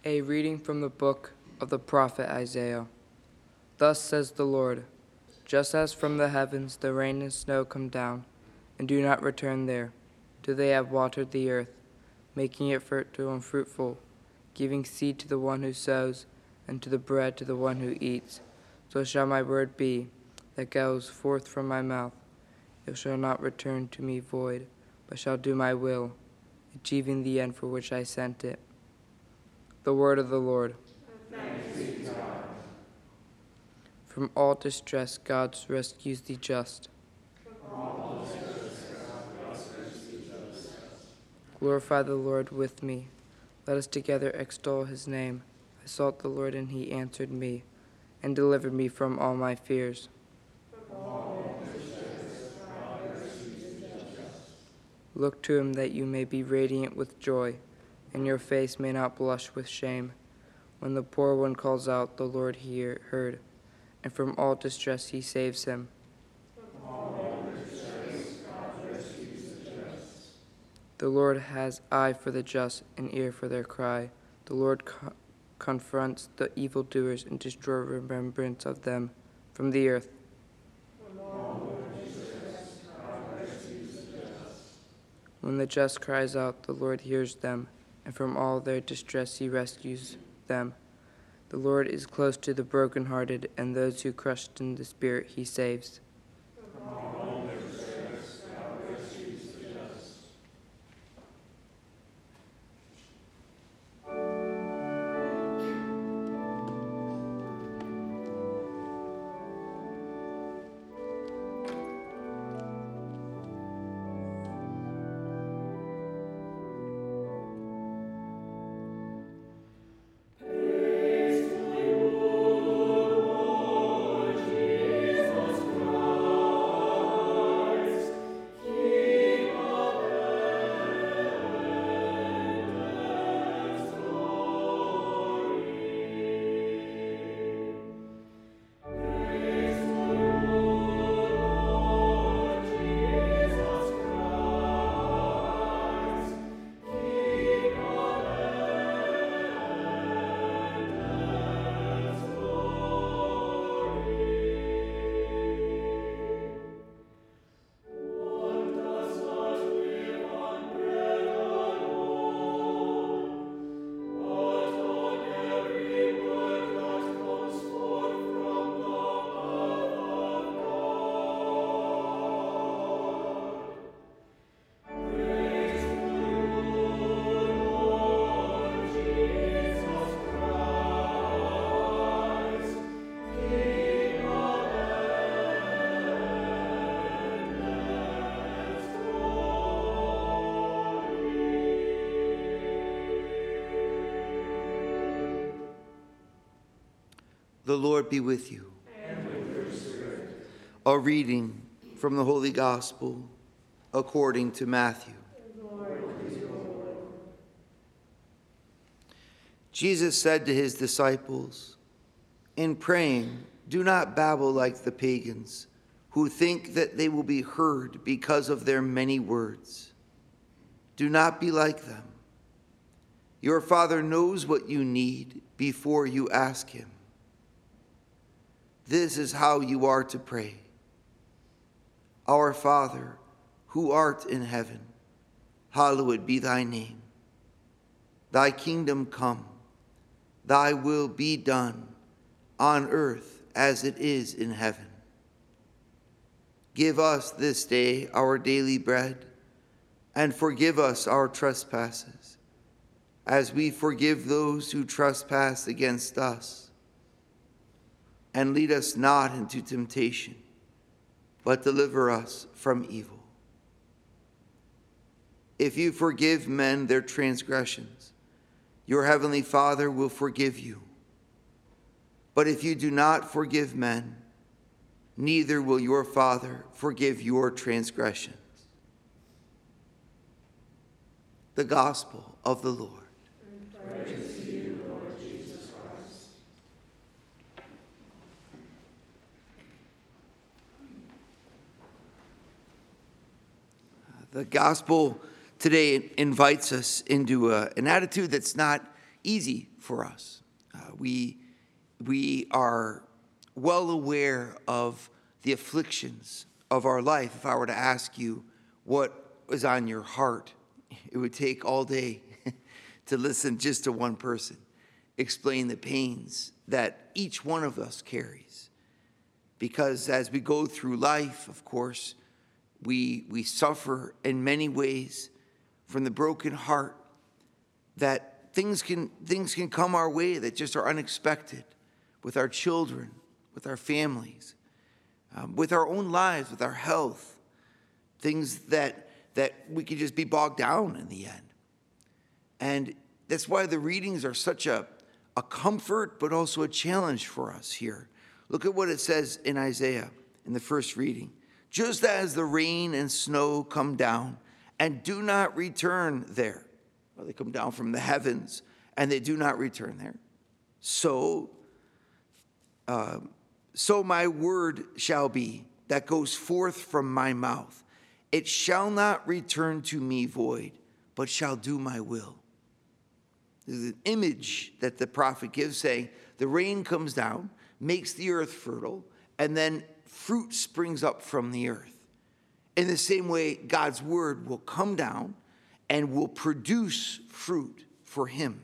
A reading from the book of the prophet Isaiah. Thus says the Lord, just as from the heavens the rain and snow come down, and do not return there, till they have watered the earth, making it fertile and fruitful, giving seed to the one who sows, and to the bread to the one who eats, so shall my word be that goes forth from my mouth. It shall not return to me void, but shall do my will, achieving the end for which I sent it. The word of the Lord. Thanks be to God. From all distress, God rescues the just. Glorify the Lord with me. Let us together extol his name. I sought the Lord, and he answered me, and delivered me from all my fears. Look to him that you may be radiant with joy, and your face may not blush with shame. When the poor one calls out, the Lord heard, and from all distress he saves him. The Lord has eye for the just and ear for their cry. The Lord confronts the evildoers and destroys remembrance of them from the earth. When the just cries out, the Lord hears them, and from all their distress he rescues them. The Lord is close to the brokenhearted, and those who crushed in the spirit he saves. The Lord be with you. And with your spirit. A reading from the Holy Gospel according to Matthew. Lord, is your Lord. Jesus said to his disciples, "In praying, do not babble like the pagans, who think that they will be heard because of their many words. Do not be like them. Your Father knows what you need before you ask him. This is how you are to pray. Our Father, who art in heaven, hallowed be thy name. Thy kingdom come, thy will be done on earth as it is in heaven. Give us this day our daily bread, and forgive us our trespasses, as we forgive those who trespass against us. And lead us not into temptation, but deliver us from evil. If you forgive men their transgressions, your heavenly Father will forgive you. But if you do not forgive men, neither will your Father forgive your transgressions." The Gospel of the Lord. Praise to you, Lord Jesus Christ. The gospel today invites us into an attitude that's not easy for us. We are well aware of the afflictions of our life. If I were to ask you what was on your heart, it would take all day to listen just to one person explain the pains that each one of us carries. Because as we go through life, of course, we suffer in many ways from the broken heart, that things can come our way that just are unexpected, with our children, with our families, with our own lives, with our health, things that we can just be bogged down in the end. And that's why the readings are such a comfort, but also a challenge for us here. Look at what it says in Isaiah in the first reading. Just as the rain and snow come down and do not return there. Well, they come down from the heavens and they do not return there. So my word shall be that goes forth from my mouth. It shall not return to me void, but shall do my will. There's an image that the prophet gives saying the rain comes down, makes the earth fertile, and then fruit springs up from the earth. In the same way, God's word will come down and will produce fruit for him.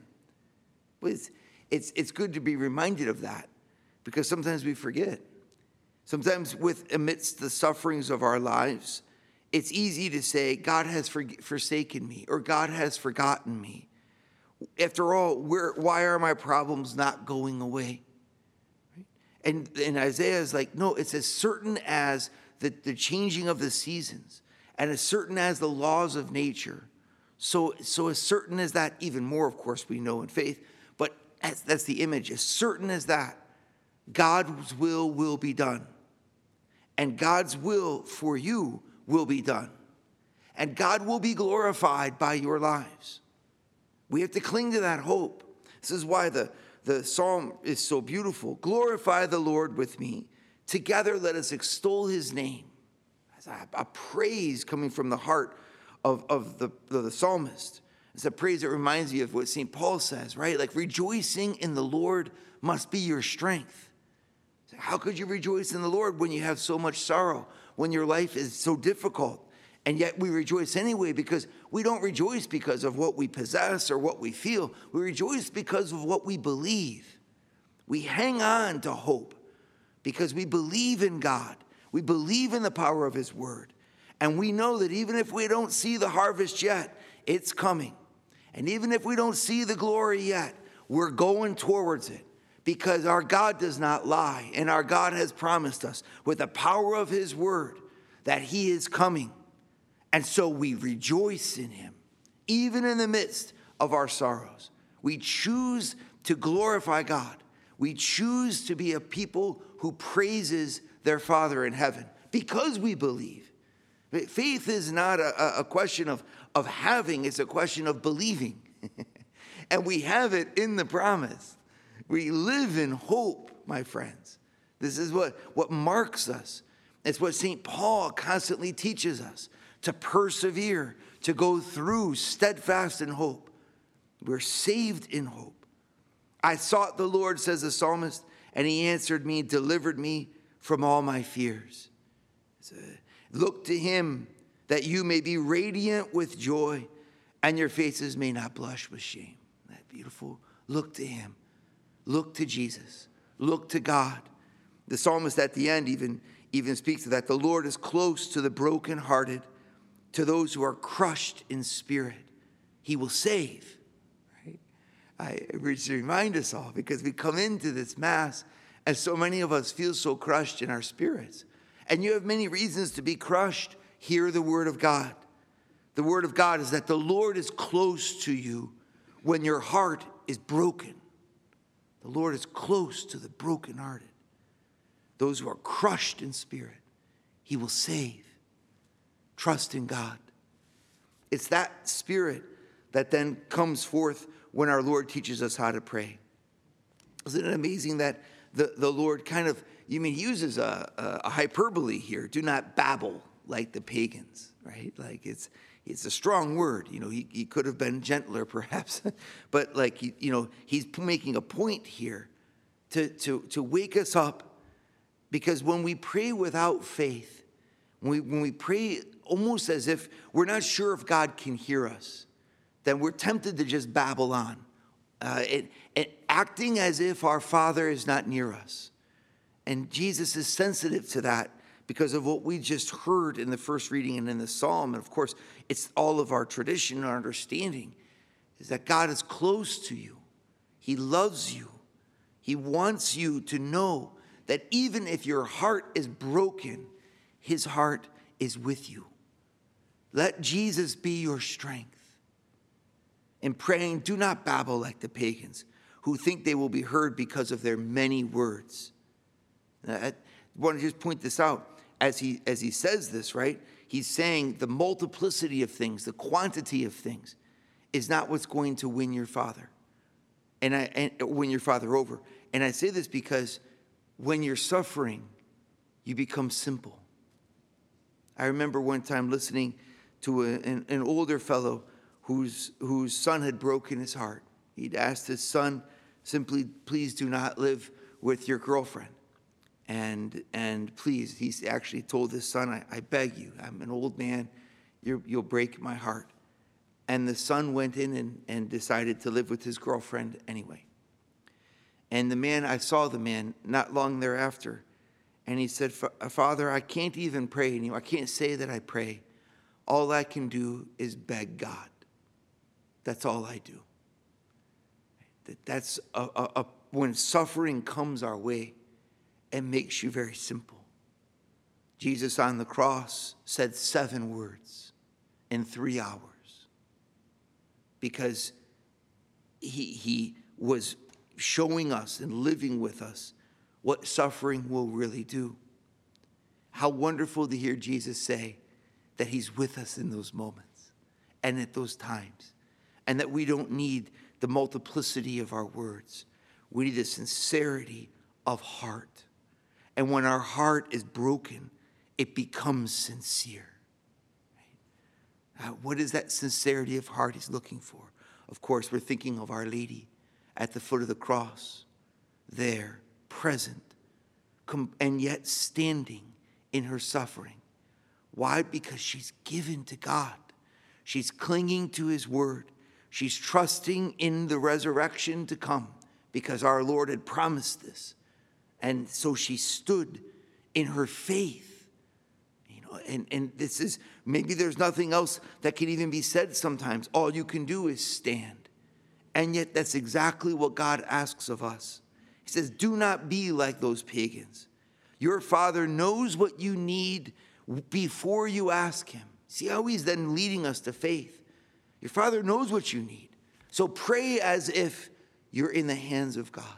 It's good to be reminded of that, because sometimes we forget. Sometimes amidst the sufferings of our lives, it's easy to say, God has forsaken me, or God has forgotten me. After all, why are my problems not going away? Right? And Isaiah is like, no, it's as certain as the changing of the seasons, and as certain as the laws of nature. So as certain as that, even more, of course, we know in faith, but that's the image. As certain as that, God's will be done. And God's will for you will be done. And God will be glorified by your lives. We have to cling to that hope. This is why the psalm is so beautiful. Glorify the Lord with me. Together let us extol his name. As a praise coming from the heart of the psalmist. It's a praise that reminds me of what St. Paul says, right? Like, rejoicing in the Lord must be your strength. How could you rejoice in the Lord when you have so much sorrow, when your life is so difficult? And yet we rejoice anyway, because we don't rejoice because of what we possess or what we feel. We rejoice because of what we believe. We hang on to hope because we believe in God. We believe in the power of his word. And we know that even if we don't see the harvest yet, it's coming. And even if we don't see the glory yet, we're going towards it, because our God does not lie. And our God has promised us with the power of his word that he is coming. And so we rejoice in him, even in the midst of our sorrows. We choose to glorify God. We choose to be a people who praises their Father in heaven because we believe. Faith is not a question of having, it's a question of believing. And we have it in the promise. We live in hope, my friends. This is what marks us. It's what St. Paul constantly teaches us. To persevere, to go through steadfast in hope. We're saved in hope. I sought the Lord, says the psalmist, and he answered me, delivered me from all my fears. Look to him that you may be radiant with joy and your faces may not blush with shame. Isn't that beautiful? Look to him. Look to Jesus. Look to God. The psalmist at the end even speaks to that. The Lord is close to the brokenhearted, to those who are crushed in spirit. He will save. Right? I remind us all, because we come into this Mass and so many of us feel so crushed in our spirits. And you have many reasons to be crushed. Hear the word of God. The word of God is that the Lord is close to you when your heart is broken. The Lord is close to the brokenhearted, those who are crushed in spirit. He will save. Trust in God. It's that spirit that then comes forth when our Lord teaches us how to pray. Isn't it amazing that the Lord he uses a hyperbole here. Do not babble like the pagans, right? Like it's a strong word. He could have been gentler perhaps, but he's making a point here to wake us up, because when we pray without faith, when we pray almost as if we're not sure if God can hear us, then we're tempted to just babble on, acting as if our Father is not near us. And Jesus is sensitive to that because of what we just heard in the first reading and in the psalm. And of course, it's all of our tradition and our understanding is that God is close to you. He loves you. He wants you to know that even if your heart is broken, his heart is with you. Let Jesus be your strength. In praying, do not babble like the pagans who think they will be heard because of their many words. I want to just point this out. As he says this, right? He's saying the multiplicity of things, the quantity of things, is not what's going to win your Father, and win your Father over. And I say this because when you're suffering, you become simple. I remember one time listening to an older fellow whose son had broken his heart. He'd asked his son simply, please do not live with your girlfriend. And please, he's actually told his son, I beg you, I'm an old man, you'll break my heart. And the son went in and decided to live with his girlfriend anyway. And I saw the man not long thereafter, and he said, Father, I can't even pray anymore. I can't say that I pray. All I can do is beg God. That's all I do. That's when suffering comes our way, it makes you very simple. Jesus on the cross said 7 words in 3 hours because he was showing us and living with us what suffering will really do. How wonderful to hear Jesus say that he's with us in those moments and at those times, and that we don't need the multiplicity of our words. We need the sincerity of heart. And when our heart is broken, it becomes sincere. Right? What is that sincerity of heart he's looking for? Of course, we're thinking of Our Lady at the foot of the cross, there, present, and yet standing in her suffering. Why? Because she's given to God. She's clinging to his word. She's trusting in the resurrection to come because our Lord had promised this. And so she stood in her faith. And this is, maybe there's nothing else that can even be said sometimes. All you can do is stand. And yet that's exactly what God asks of us. He says, do not be like those pagans. Your Father knows what you need before you ask him. See how he's then leading us to faith. Your Father knows what you need. So pray as if you're in the hands of God.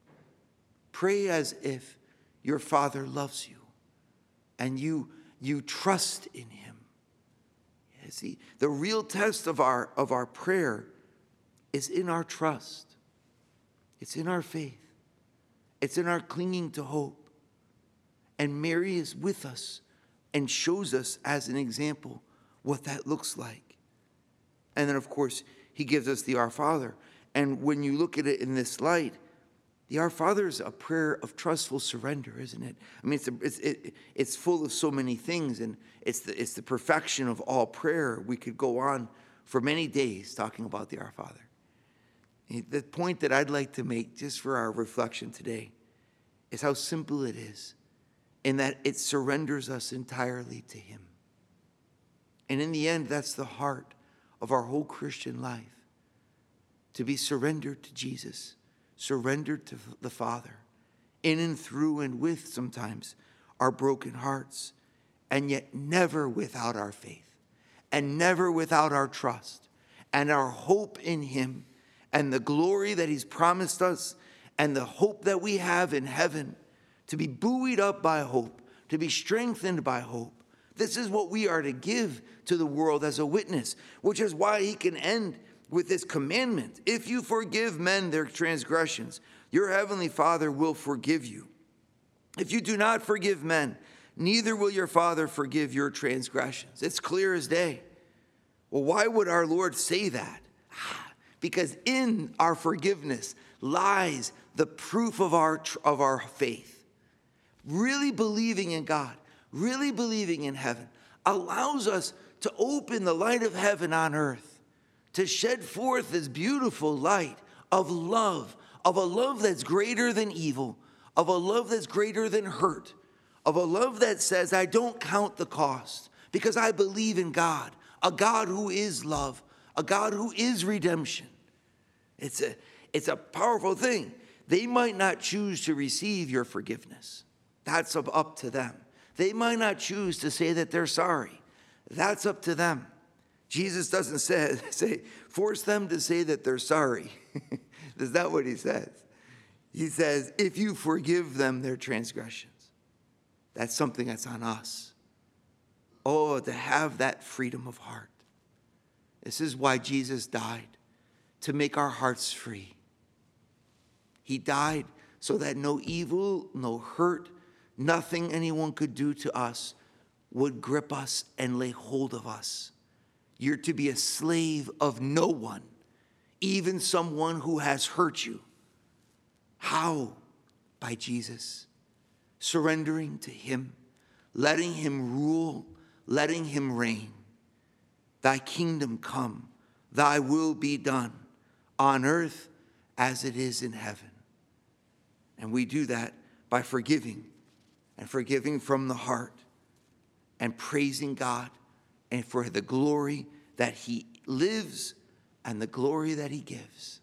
Pray as if your Father loves you and you trust in him. Yeah, see, the real test of our prayer is in our trust. It's in our faith. It's in our clinging to hope. And Mary is with us and shows us as an example what that looks like. And then, of course, he gives us the Our Father. And when you look at it in this light, the Our Father is a prayer of trustful surrender, isn't it? I mean, it's full of so many things, and it's the perfection of all prayer. We could go on for many days talking about the Our Father. The point that I'd like to make just for our reflection today is how simple it is in that it surrenders us entirely to him. And in the end, that's the heart of our whole Christian life, to be surrendered to Jesus, surrendered to the Father, in and through and with sometimes our broken hearts, and yet never without our faith, and never without our trust, and our hope in him, and the glory that he's promised us, and the hope that we have in heaven, to be buoyed up by hope, to be strengthened by hope. This is what we are to give to the world as a witness, which is why he can end with this commandment. If you forgive men their transgressions, your heavenly Father will forgive you. If you do not forgive men, neither will your Father forgive your transgressions. It's clear as day. Well, why would our Lord say that? Because in our forgiveness lies the proof of our faith. Really believing in God, really believing in heaven, allows us to open the light of heaven on earth, to shed forth this beautiful light of a love that's greater than evil, of a love that's greater than hurt, of a love that says, I don't count the cost because I believe in God, a God who is love, a God who is redemption. It's a powerful thing. They might not choose to receive your forgiveness. That's up to them. They might not choose to say that they're sorry. That's up to them. Jesus doesn't say force them to say that they're sorry. That's not what he says. He says, if you forgive them their transgressions, that's something that's on us. Oh, to have that freedom of heart. This is why Jesus died, to make our hearts free. He died so that no evil, no hurt, nothing anyone could do to us would grip us and lay hold of us. You're to be a slave of no one, even someone who has hurt you. How? By Jesus. Surrendering to him, letting him rule, letting him reign. Thy kingdom come, thy will be done on earth as it is in heaven. And we do that by forgiving, and forgiving from the heart, and praising God, and for the glory that he lives and the glory that he gives.